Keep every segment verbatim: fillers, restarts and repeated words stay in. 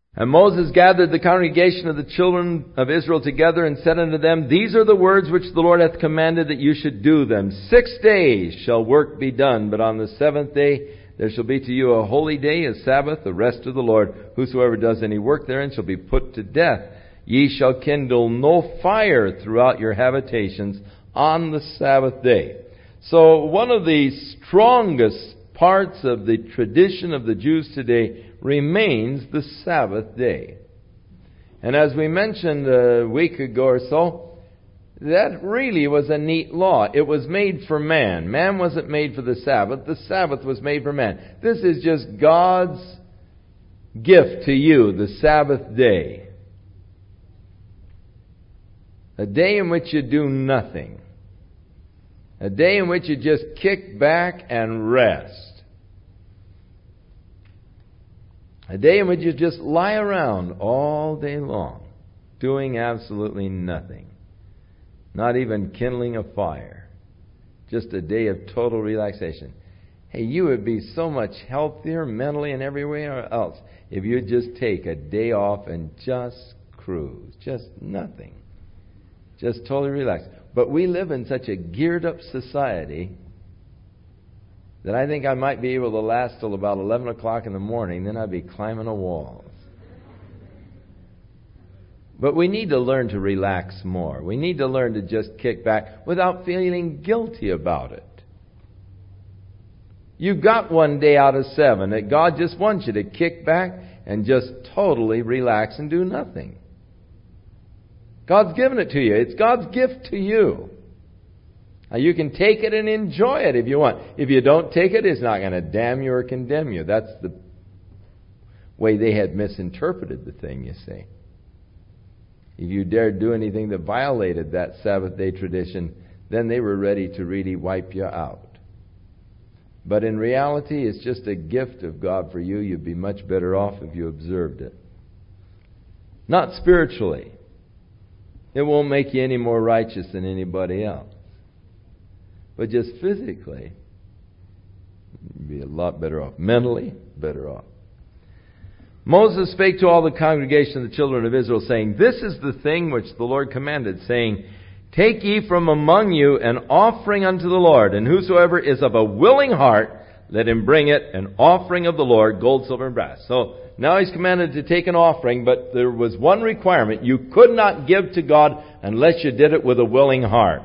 And Moses gathered the congregation of the children of Israel together and said unto them, These are the words which the Lord hath commanded that you should do them. Six days shall work be done, but on the seventh day there shall be to you a holy day, a Sabbath, the rest of the Lord. Whosoever does any work therein shall be put to death. Ye shall kindle no fire throughout your habitations on the Sabbath day. So one of the strongest parts of the tradition of the Jews today remains the Sabbath day. And as we mentioned a week ago or so, that really was a neat law. It was made for man. Man wasn't made for the Sabbath. The Sabbath was made for man. This is just God's gift to you, the Sabbath day. A day in which you do nothing. A day in which you just kick back and rest. A day in which you just lie around all day long, doing absolutely nothing. Not even kindling a fire. Just a day of total relaxation. Hey, you would be so much healthier mentally and everywhere else if you'd just take a day off and just cruise. Just nothing. Just totally relax. But we live in such a geared up society that I think I might be able to last till about eleven o'clock in the morning, then I'd be climbing the walls. But we need to learn to relax more. We need to learn to just kick back without feeling guilty about it. You've got one day out of seven that God just wants you to kick back and just totally relax and do nothing. God's given it to you. It's God's gift to you. Now, you can take it and enjoy it if you want. If you don't take it, it's not going to damn you or condemn you. That's the way they had misinterpreted the thing, you see. If you dared do anything that violated that Sabbath day tradition, then they were ready to really wipe you out. But in reality, it's just a gift of God for you. You'd be much better off if you observed it. Not spiritually. It won't make you any more righteous than anybody else. But just physically, you'd be a lot better off. Mentally, better off. Moses spake to all the congregation of the children of Israel, saying, This is the thing which the Lord commanded, saying, Take ye from among you an offering unto the Lord, and whosoever is of a willing heart, let him bring it, an offering of the Lord, gold, silver, and brass. So now he's commanded to take an offering, but there was one requirement. You could not give to God unless you did it with a willing heart.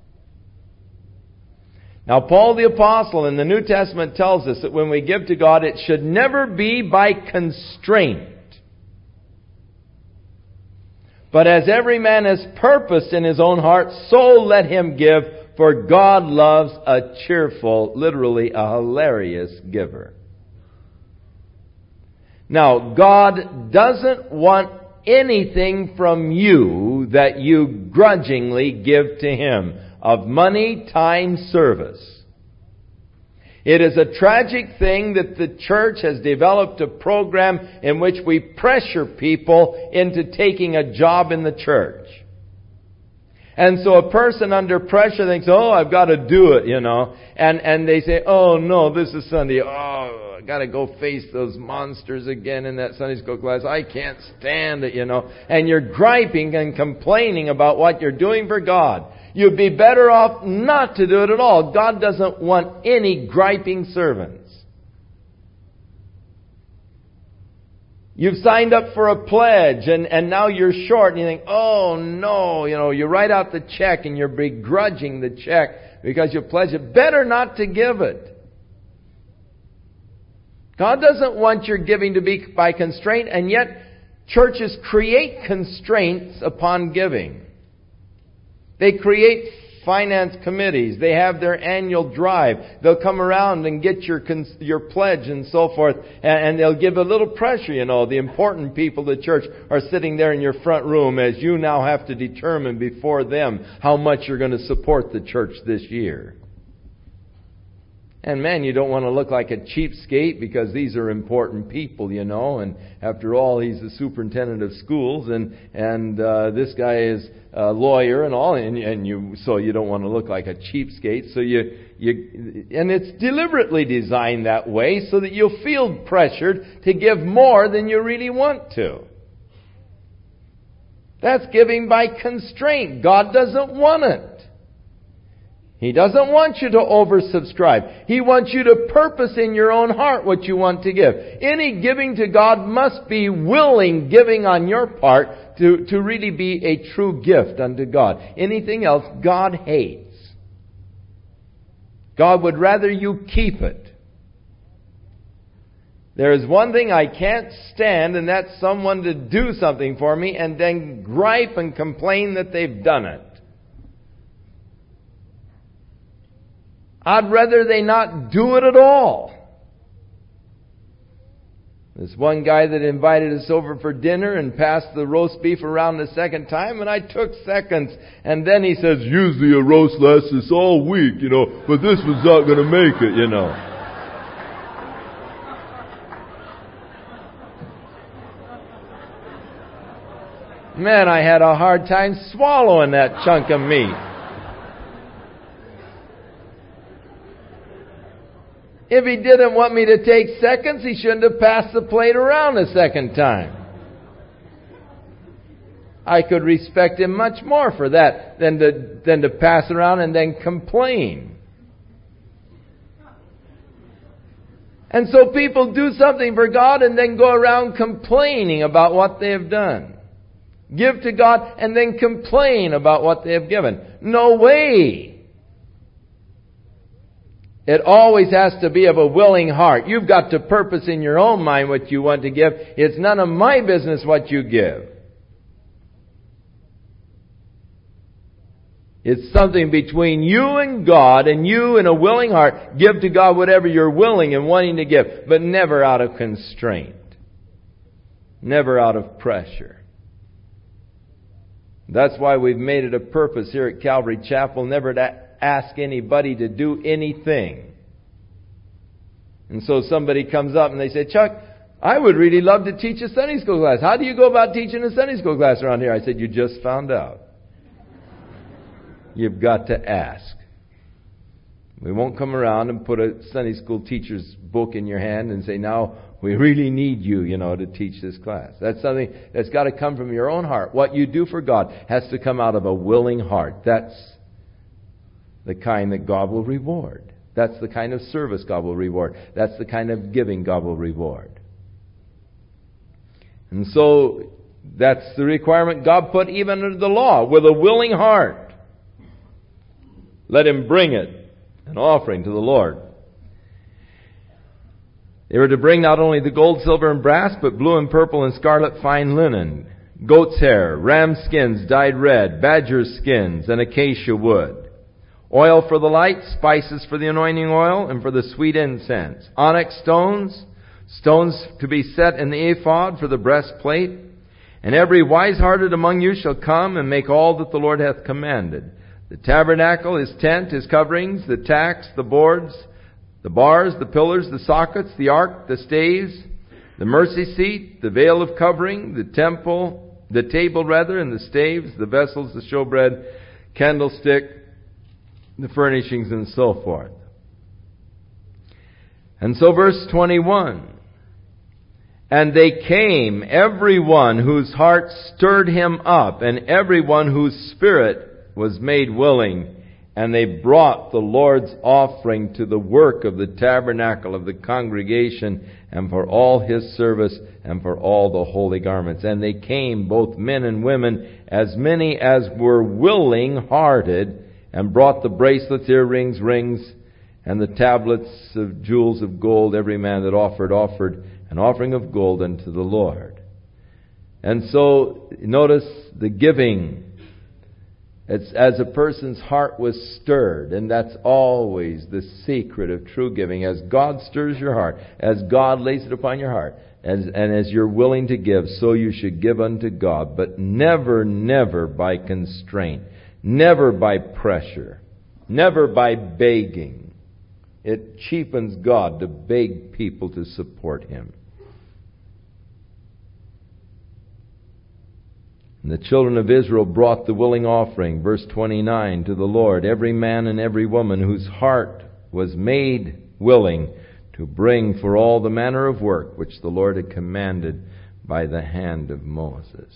Now, Paul the Apostle in the New Testament tells us that when we give to God, it should never be by constraint. But as every man has purposed in his own heart, so let him give, for God loves a cheerful, literally a hilarious giver. Now, God doesn't want anything from you that you grudgingly give to Him. Of money, time, service. It is a tragic thing that the church has developed a program in which we pressure people into taking a job in the church. And so a person under pressure thinks, oh, I've got to do it, you know. And, and they say, oh, no, this is Sunday. Oh, I've got to go face those monsters again in that Sunday school class. I can't stand it, you know. And you're griping and complaining about what you're doing for God. You'd be better off not to do it at all. God doesn't want any griping servants. You've signed up for a pledge and, and now you're short and you think, oh no, you know, you write out the check and you're begrudging the check because you pledged it. Better not to give it. God doesn't want your giving to be by constraint, and yet churches create constraints upon giving. They create finance committees. They have their annual drive. They'll come around and get your your pledge and so forth. And, and they'll give a little pressure, you know. The important people of the church are sitting there in your front room as you now have to determine before them how much you're going to support the church this year. And man, you don't want to look like a cheapskate because these are important people, you know. And after all, he's the superintendent of schools, and and uh, this guy is a lawyer and all. And, and you so you don't want to look like a cheapskate. So you you, and it's deliberately designed that way so that you'll feel pressured to give more than you really want to. That's giving by constraint. God doesn't want it. He doesn't want you to oversubscribe. He wants you to purpose in your own heart what you want to give. Any giving to God must be willing giving on your part to, to really be a true gift unto God. Anything else, God hates. God would rather you keep it. There is one thing I can't stand, and that's someone to do something for me and then gripe and complain that they've done it. I'd rather they not do it at all. This one guy that invited us over for dinner and passed the roast beef around the second time, and I took seconds. And then he says, usually a roast lasts us all week, you know, but this was not going to make it, you know. Man, I had a hard time swallowing that chunk of meat. If he didn't want me to take seconds, he shouldn't have passed the plate around a second time. I could respect him much more for that than to, than to pass around and then complain. And so people do something for God and then go around complaining about what they have done. Give to God and then complain about what they have given. No way! It always has to be of a willing heart. You've got to purpose in your own mind what you want to give. It's none of my business what you give. It's something between you and God, and you in a willing heart give to God whatever you're willing and wanting to give, but never out of constraint. Never out of pressure. That's why we've made it a purpose here at Calvary Chapel never to ask anybody to do anything. And so somebody comes up and they say, Chuck, I would really love to teach a Sunday school class. How do you go about teaching a Sunday school class around here? I said, you just found out. You've got to ask. We won't come around and put a Sunday school teacher's book in your hand and say, now we really need you, you know, to teach this class. That's something that's got to come from your own heart. What you do for God has to come out of a willing heart. That's the kind that God will reward. That's the kind of service God will reward. That's the kind of giving God will reward. And so that's the requirement God put even under the law, with a willing heart. Let him bring it, an offering to the Lord. They were to bring not only the gold, silver, and brass, but blue and purple and scarlet fine linen, goat's hair, ram skins dyed red, badger skins, and acacia wood. Oil for the light, spices for the anointing oil, and for the sweet incense. Onyx stones, stones to be set in the ephod for the breastplate. And every wise-hearted among you shall come and make all that the Lord hath commanded. The tabernacle, his tent, his coverings, the tacks, the boards, the bars, the pillars, the sockets, the ark, the staves, the mercy seat, the veil of covering, the temple, the table rather, and the staves, the vessels, the showbread, candlestick, the furnishings, and so forth. And so verse twenty-one, and they came, every one whose heart stirred him up, and every one whose spirit was made willing, and they brought the Lord's offering to the work of the tabernacle of the congregation, and for all his service, and for all the holy garments. And they came, both men and women, as many as were willing-hearted, and brought the bracelets, earrings, rings, and the tablets of jewels of gold. Every man that offered, offered an offering of gold unto the Lord. And so, notice the giving. It's as a person's heart was stirred, and that's always the secret of true giving. As God stirs your heart, as God lays it upon your heart, as, and as you're willing to give, so you should give unto God, but never, never by constraint. Never by pressure. Never by begging. It cheapens God to beg people to support Him. And the children of Israel brought the willing offering, verse twenty-nine, to the Lord, every man and every woman whose heart was made willing to bring for all the manner of work which the Lord had commanded by the hand of Moses.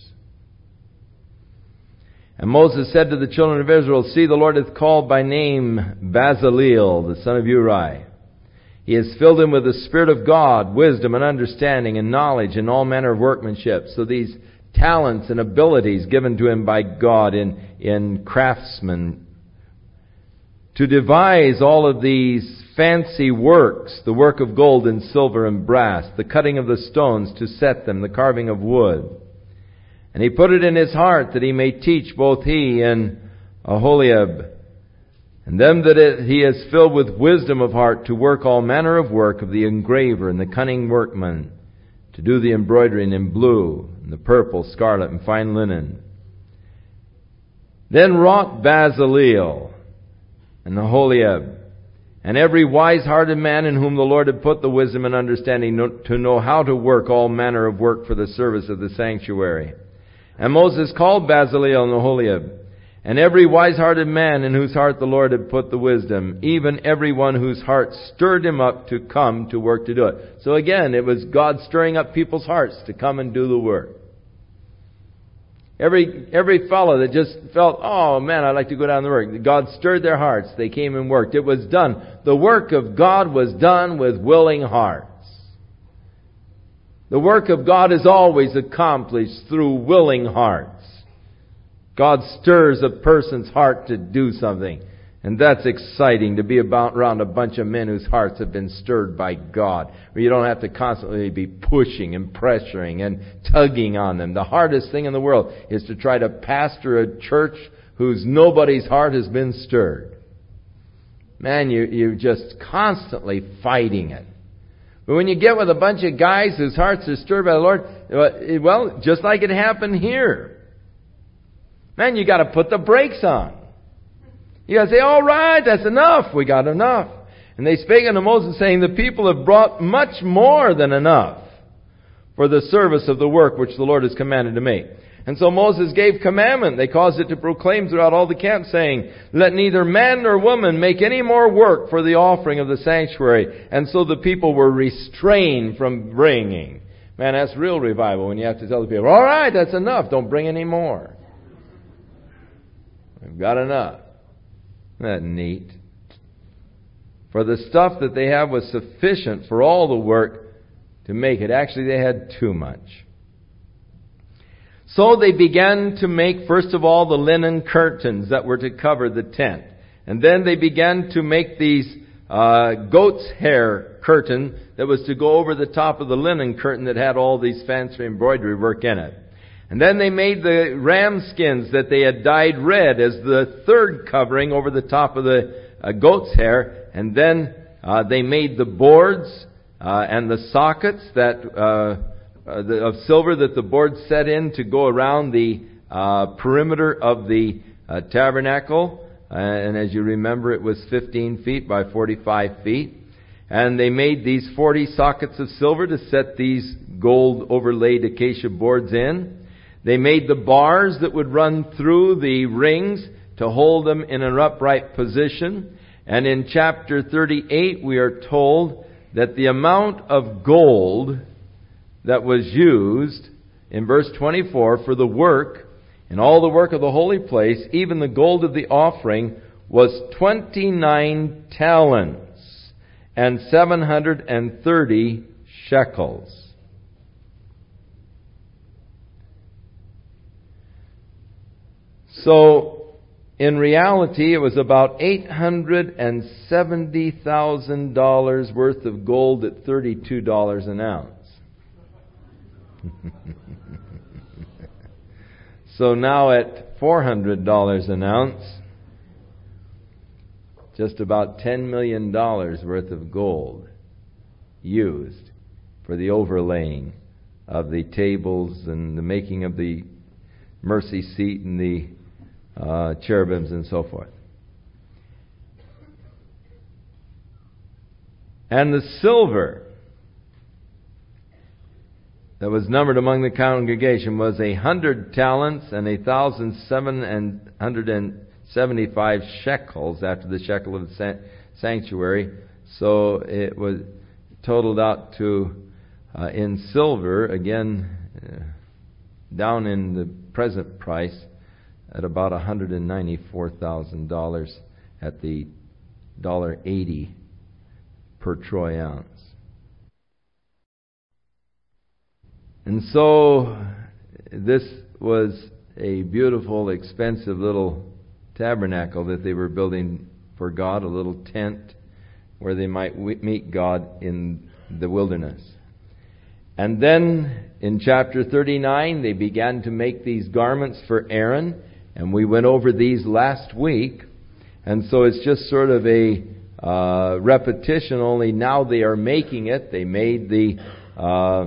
And Moses said to the children of Israel, See, the Lord hath called by name Bezaleel, the son of Uri. He has filled him with the Spirit of God, wisdom and understanding and knowledge and all manner of workmanship. So these talents and abilities given to him by God in, in craftsmen, to devise all of these fancy works, the work of gold and silver and brass, the cutting of the stones to set them, the carving of wood. And he put it in his heart that he may teach both he and Aholiab, and them that it, he has filled with wisdom of heart to work all manner of work of the engraver and the cunning workman, to do the embroidering in blue and the purple, scarlet, and fine linen. Then wrought Bezaleel and Aholiab, and every wise-hearted man in whom the Lord had put the wisdom and understanding to know how to work all manner of work for the service of the sanctuary. And Moses called Bezaleel and Aholiab, and every wise-hearted man in whose heart the Lord had put the wisdom, even every one whose heart stirred him up to come to work to do it. So again, it was God stirring up people's hearts to come and do the work. Every every fellow that just felt, oh man, I'd like to go down the work. God stirred their hearts. They came and worked. It was done. The work of God was done with willing hearts. The work of God is always accomplished through willing hearts. God stirs a person's heart to do something. And that's exciting, to be about around a bunch of men whose hearts have been stirred by God, where you don't have to constantly be pushing and pressuring and tugging on them. The hardest thing in the world is to try to pastor a church whose nobody's heart has been stirred. Man, you, you're just constantly fighting it. But when you get with a bunch of guys whose hearts are stirred by the Lord, well, just like it happened here, man, you got to put the brakes on. You got to say, all right, that's enough. We got enough. And they spake unto Moses, saying, the people have brought much more than enough for the service of the work which the Lord has commanded to make. And so Moses gave commandment. They caused it to proclaim throughout all the camp, saying, let neither man nor woman make any more work for the offering of the sanctuary. And so the people were restrained from bringing. Man, that's real revival when you have to tell the people, all right, that's enough. Don't bring any more. We've got enough. Isn't that neat? For the stuff that they have was sufficient for all the work to make it. Actually, they had too much. So they began to make, first of all, the linen curtains that were to cover the tent. And then they began to make these uh, goat's hair curtain that was to go over the top of the linen curtain that had all these fancy embroidery work in it. And then they made the ram skins that they had dyed red as the third covering over the top of the uh, goat's hair. And then uh, they made the boards uh, and the sockets that uh, uh, the, of silver that the boards set in to go around the uh, perimeter of the uh, tabernacle. Uh, and as you remember, it was fifteen feet by forty-five feet. And they made these forty sockets of silver to set these gold overlaid acacia boards in. They made the bars that would run through the rings to hold them in an upright position. And in chapter thirty-eight, we are told that the amount of gold that was used in verse twenty-four for the work and all the work of the holy place, even the gold of the offering, was twenty-nine talents and seven hundred thirty shekels. So, in reality, it was about eight hundred seventy thousand dollars worth of gold at thirty-two dollars an ounce. So now at four hundred dollars an ounce, just about ten million dollars worth of gold used for the overlaying of the tables and the making of the mercy seat and the Uh, cherubims and so forth. And the silver that was numbered among the congregation was a hundred talents and a thousand seven hundred and seventy-five shekels after the shekel of sanctuary. So it was totaled out to, uh, in silver, again, uh, down in the present price, at about one hundred ninety-four thousand dollars at the one dollar eighty per troy ounce. And so this was a beautiful, expensive little tabernacle that they were building for God, a little tent where they might meet God in the wilderness. And then in chapter thirty-nine, they began to make these garments for Aaron, and we went over these last week. And so it's just sort of a uh, repetition, only now they are making it. They made the uh,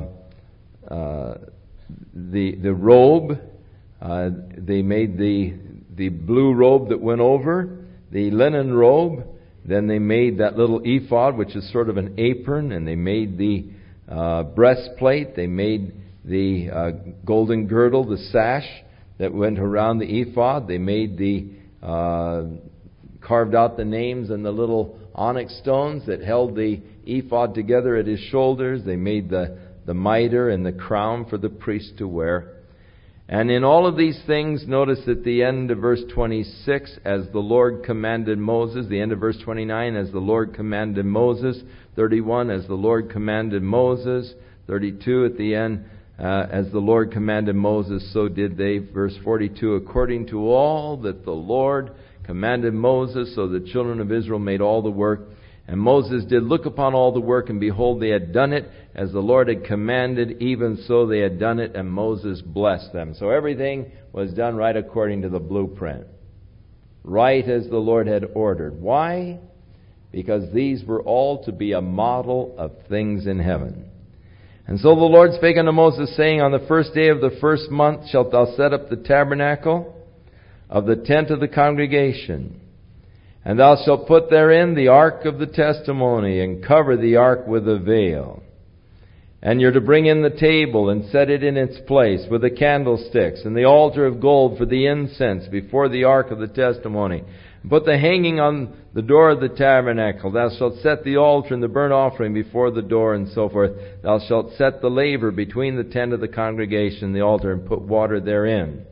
uh, the the robe. Uh, they made the the blue robe that went over, the linen robe. Then they made that little ephod, which is sort of an apron, and they made the uh, breastplate. They made the uh, golden girdle, the sash that went around the ephod. They made the uh, carved out the names and the little onyx stones that held the ephod together at his shoulders. They made the, the mitre and the crown for the priest to wear. And in all of these things, notice at the end of verse twenty-six, as the Lord commanded Moses, the end of verse twenty-nine, as the Lord commanded Moses, thirty-one, as the Lord commanded Moses, thirty-two at the end, uh, as the Lord commanded Moses, so did they, verse forty-two, according to all that the Lord commanded Moses, so the children of Israel made all the work. And Moses did look upon all the work, and behold, they had done it as the Lord had commanded, even so they had done it, and Moses blessed them. So everything was done right according to the blueprint, right as the Lord had ordered. Why? Because these were all to be a model of things in heaven. And so the Lord spake unto Moses, saying, on the first day of the first month shalt thou set up the tabernacle of the tent of the congregation. And thou shalt put therein the ark of the testimony, and cover the ark with a veil. And you're to bring in the table, and set it in its place, with the candlesticks, and the altar of gold for the incense, before the ark of the testimony. And put the hanging on the door of the tabernacle. Thou shalt set the altar and the burnt offering before the door, and so forth. Thou shalt set the laver between the tent of the congregation and the altar, and put water therein.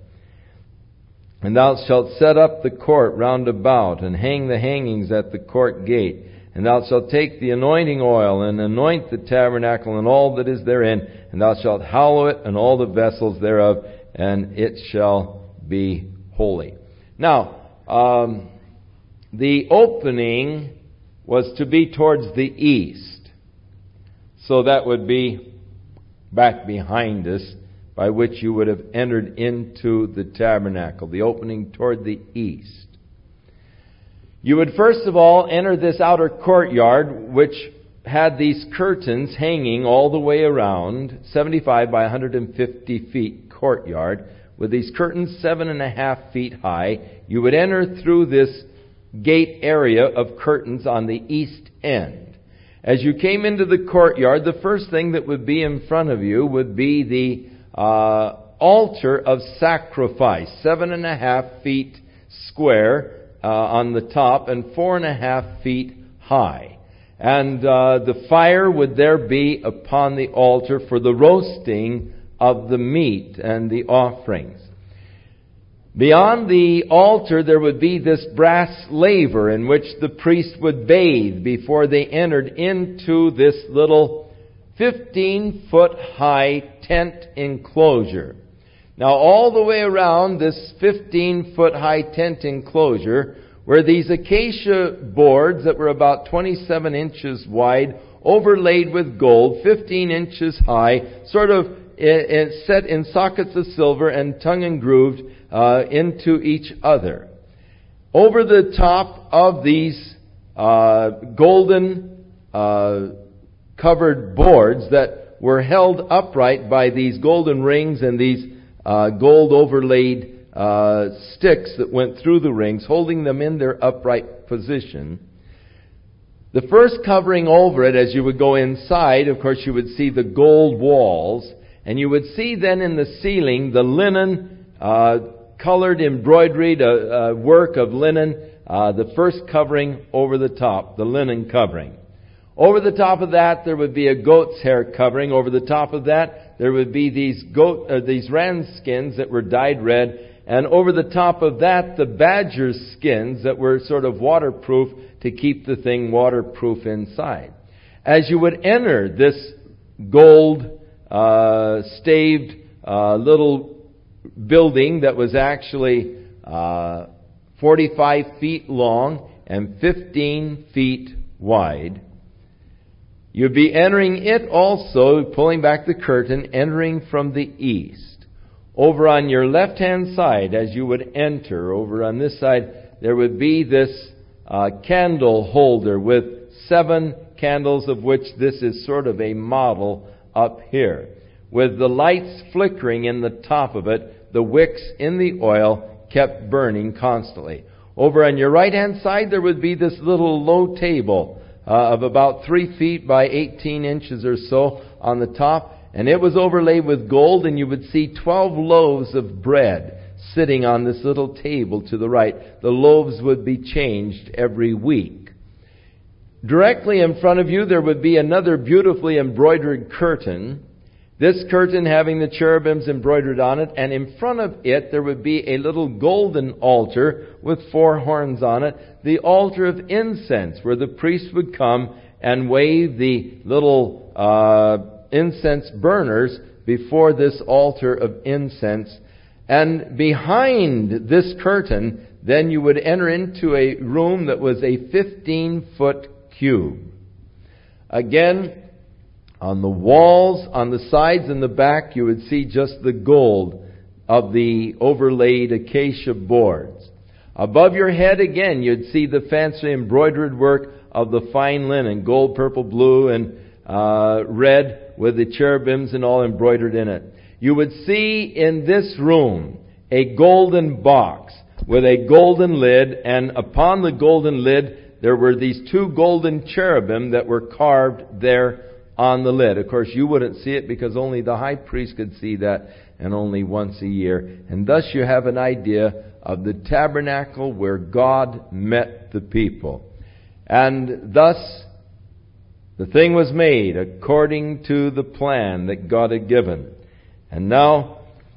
And thou shalt set up the court round about, and hang the hangings at the court gate. And thou shalt take the anointing oil, and anoint the tabernacle and all that is therein. And thou shalt hallow it and all the vessels thereof, and it shall be holy. Now, um, the opening was to be towards the east. So that would be back behind us, by which you would have entered into the tabernacle, the opening toward the east. You would first of all enter this outer courtyard, which had these curtains hanging all the way around, seventy-five by one hundred fifty feet courtyard, with these curtains seven and a half feet high. You would enter through this gate area of curtains on the east end. As you came into the courtyard, the first thing that would be in front of you would be the Uh, altar of sacrifice, seven and a half feet square uh, on the top and four and a half feet high. And uh, the fire would there be upon the altar for the roasting of the meat and the offerings. Beyond the altar there would be this brass laver in which the priest would bathe before they entered into this little fifteen-foot high tent enclosure. Now, all the way around this fifteen-foot high tent enclosure were these acacia boards that were about twenty-seven inches wide, overlaid with gold, fifteen inches high, sort of set in sockets of silver and tongue and grooved uh, into each other. Over the top of these uh, golden uh covered boards that were held upright by these golden rings and these uh, gold overlaid uh, sticks that went through the rings, holding them in their upright position. The first covering over it, as you would go inside, of course you would see the gold walls, and you would see then in the ceiling the linen uh, colored, embroidered uh, uh, work of linen, uh, the first covering over the top, the linen covering. Over the top of that, there would be a goat's hair covering. Over the top of that, there would be these goat, uh, these ram skins that were dyed red. And over the top of that, the badger skins that were sort of waterproof to keep the thing waterproof inside. As you would enter this gold uh, staved uh, little building that was actually uh, forty-five feet long and fifteen feet wide, you'd be entering it also, pulling back the curtain, entering from the east. Over on your left-hand side, as you would enter, over on this side, there would be this uh, candle holder with seven candles, of which this is sort of a model up here. With the lights flickering in the top of it, the wicks in the oil kept burning constantly. Over on your right-hand side, there would be this little low table uh, of about three feet by eighteen inches or so on the top. And it was overlaid with gold, and you would see twelve loaves of bread sitting on this little table to the right. The loaves would be changed every week. Directly in front of you, there would be another beautifully embroidered curtain. This curtain having the cherubims embroidered on it, and in front of it, there would be a little golden altar with four horns on it, the altar of incense, where the priest would come and wave the little uh incense burners before this altar of incense. And behind this curtain, then you would enter into a room that was a fifteen-foot cube. Again, on the walls, on the sides and the back, you would see just the gold of the overlaid acacia boards. Above your head, again, you'd see the fancy embroidered work of the fine linen, gold, purple, blue, and uh, red, with the cherubims and all embroidered in it. You would see in this room a golden box with a golden lid, and upon the golden lid there were these two golden cherubim that were carved there on the lid. Of course, you wouldn't see it because only the high priest could see that, and only once a year. And thus you have an idea of the tabernacle where God met the people. And thus the thing was made according to the plan that God had given. And now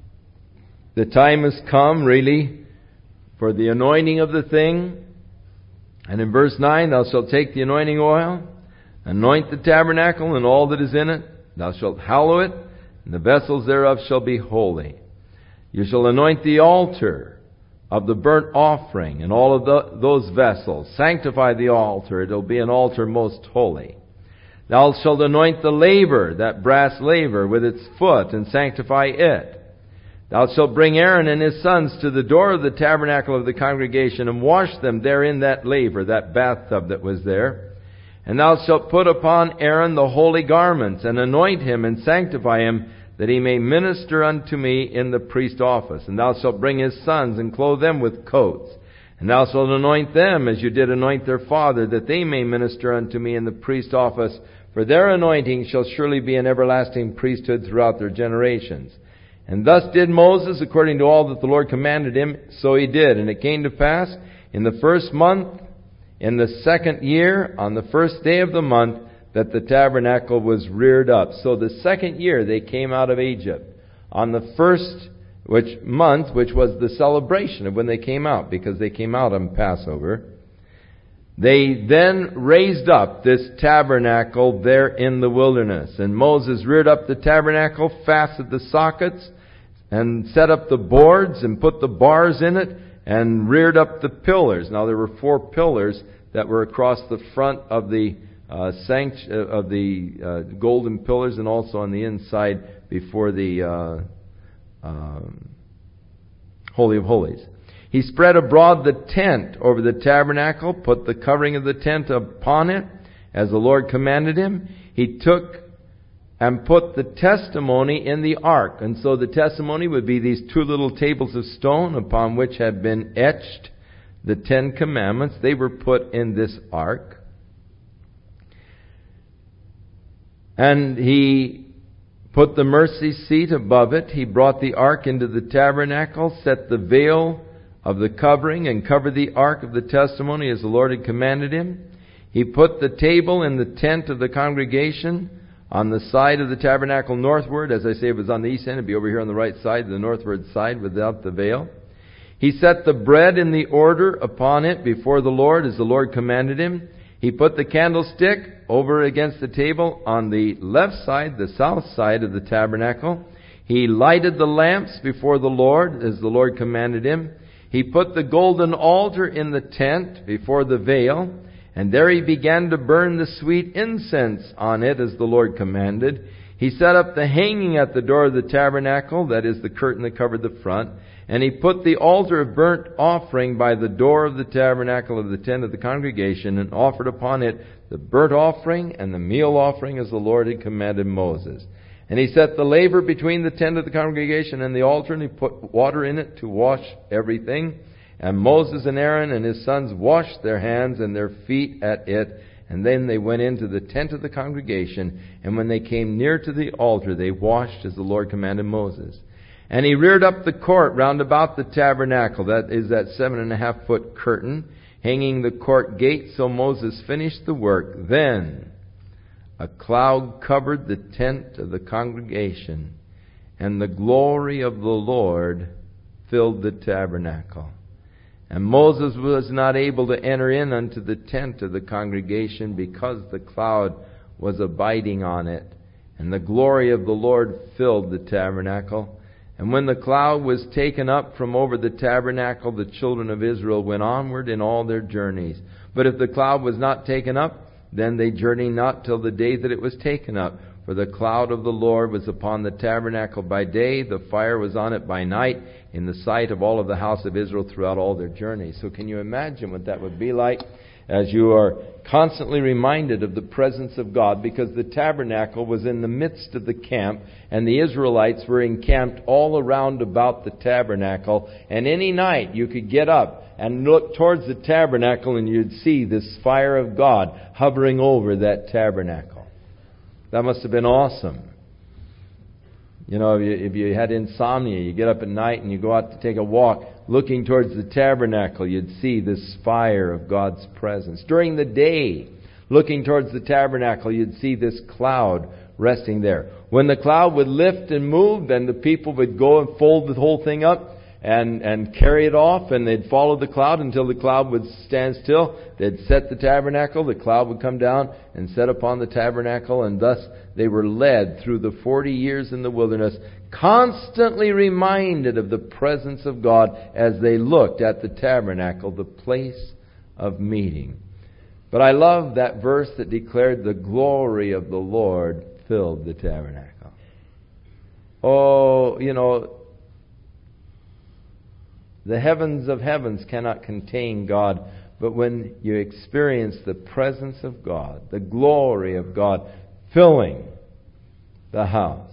the time has come, really, for the anointing of the thing. And in verse nine, thou shalt take the anointing oil, anoint the tabernacle and all that is in it. Thou shalt hallow it, and the vessels thereof shall be holy. You shall anoint the altar of the burnt offering and all of the, those vessels. Sanctify the altar. It will be an altar most holy. Thou shalt anoint the laver, that brass laver, with its foot, and sanctify it. Thou shalt bring Aaron and his sons to the door of the tabernacle of the congregation, and wash them therein that laver, that bathtub that was there. And thou shalt put upon Aaron the holy garments, and anoint him, and sanctify him, that he may minister unto me in the priest office. And thou shalt bring his sons, and clothe them with coats. And thou shalt anoint them as you did anoint their father, that they may minister unto me in the priest office. For their anointing shall surely be an everlasting priesthood throughout their generations. And thus did Moses, according to all that the Lord commanded him, so he did. And it came to pass, in the first month, in the second year, on the first day of the month, that the tabernacle was reared up. So the second year they came out of Egypt. On the first which month, which was the celebration of when they came out, because they came out on Passover, they then raised up this tabernacle there in the wilderness. And Moses reared up the tabernacle, fastened the sockets, and set up the boards, and put the bars in it, and reared up the pillars. Now there were four pillars that were across the front of the uh, sanct- uh, of the uh, golden pillars, and also on the inside before the uh, um, Holy of Holies. He spread abroad the tent over the tabernacle, put the covering of the tent upon it, as the Lord commanded him. He took and put the testimony in the ark. And so the testimony would be these two little tables of stone upon which had been etched the Ten Commandments. They were put in this ark. And he put the mercy seat above it. He brought the ark into the tabernacle, set the veil of the covering, and covered the ark of the testimony as the Lord had commanded him. He put the table in the tent of the congregation on the side of the tabernacle northward. As I say, if it was on the east end, it would be over here on the right side, the northward side, without the veil. He set the bread in the order upon it before the Lord, as the Lord commanded him. He put the candlestick over against the table on the left side, the south side of the tabernacle. He lighted the lamps before the Lord, as the Lord commanded him. He put the golden altar in the tent before the veil, and there he began to burn the sweet incense on it, as the Lord commanded. He set up the hanging at the door of the tabernacle, that is, the curtain that covered the front. And he put the altar of burnt offering by the door of the tabernacle of the tent of the congregation, and offered upon it the burnt offering and the meal offering, as the Lord had commanded Moses. And he set the laver between the tent of the congregation and the altar, and he put water in it to wash everything. And Moses and Aaron and his sons washed their hands and their feet at it. And then they went into the tent of the congregation. And when they came near to the altar, they washed as the Lord commanded Moses. And he reared up the court round about the tabernacle. That is that seven and a half foot curtain, hanging the court gate. So Moses finished the work. Then a cloud covered the tent of the congregation, and the glory of the Lord filled the tabernacle. And Moses was not able to enter in unto the tent of the congregation, because the cloud was abiding on it. And the glory of the Lord filled the tabernacle. And when the cloud was taken up from over the tabernacle, the children of Israel went onward in all their journeys. But if the cloud was not taken up, then they journeyed not till the day that it was taken up. For the cloud of the Lord was upon the tabernacle by day, the fire was on it by night, in the sight of all of the house of Israel throughout all their journeys. So can you imagine what that would be like as you are constantly reminded of the presence of God? Because the tabernacle was in the midst of the camp, and the Israelites were encamped all around about the tabernacle. And any night you could get up and look towards the tabernacle, and you'd see this fire of God hovering over that tabernacle. That must have been awesome. You know, if you, if you had insomnia, you get up at night and you go out to take a walk, looking towards the tabernacle, you'd see this fire of God's presence. During the day, looking towards the tabernacle, you'd see this cloud resting there. When the cloud would lift and move, then the people would go and fold the whole thing up and, and carry it off, and they'd follow the cloud until the cloud would stand still. They'd set the tabernacle, the cloud would come down and set upon the tabernacle, and thus they were led through the forty years in the wilderness, constantly reminded of the presence of God as they looked at the tabernacle, the place of meeting. But I love that verse that declared the glory of the Lord filled the tabernacle. Oh, you know, the heavens of heavens cannot contain God, but when you experience the presence of God, the glory of God filling the house,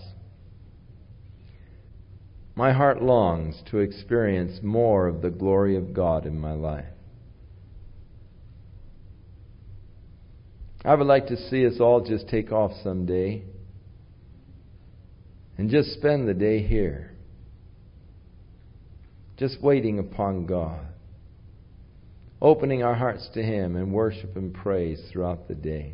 my heart longs to experience more of the glory of God in my life. I would like to see us all just take off someday and just spend the day here, just waiting upon God, opening our hearts to Him in worship and praise throughout the day,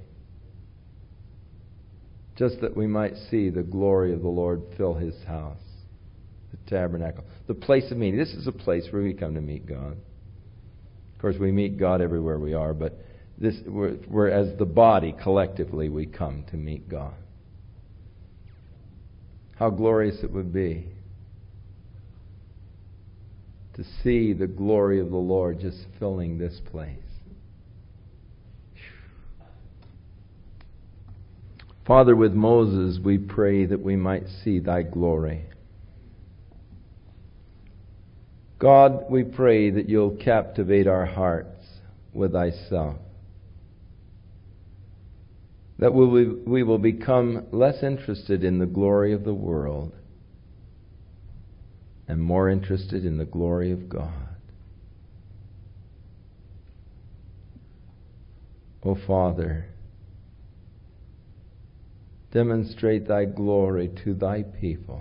just that we might see the glory of the Lord fill His house, the tabernacle, the place of meeting. This is a place where we come to meet God. Of course, we meet God everywhere we are, but this, we're, we're as the body, collectively, we come to meet God. How glorious it would be to see the glory of the Lord just filling this place. Father, with Moses, we pray that we might see Thy glory. God, we pray that You'll captivate our hearts with Thyself, that we will, we will become less interested in the glory of the world and more interested in the glory of God. Oh, Father, Demonstrate thy glory to thy people.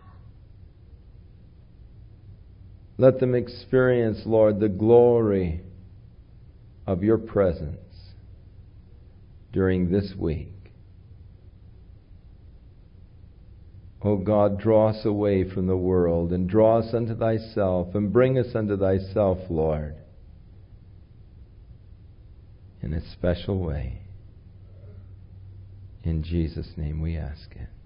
Let them experience, Lord, the glory of your presence during this week. O God, draw us away from the world and draw us unto thyself and bring us unto thyself, Lord, in a special way. In Jesus' name we ask it.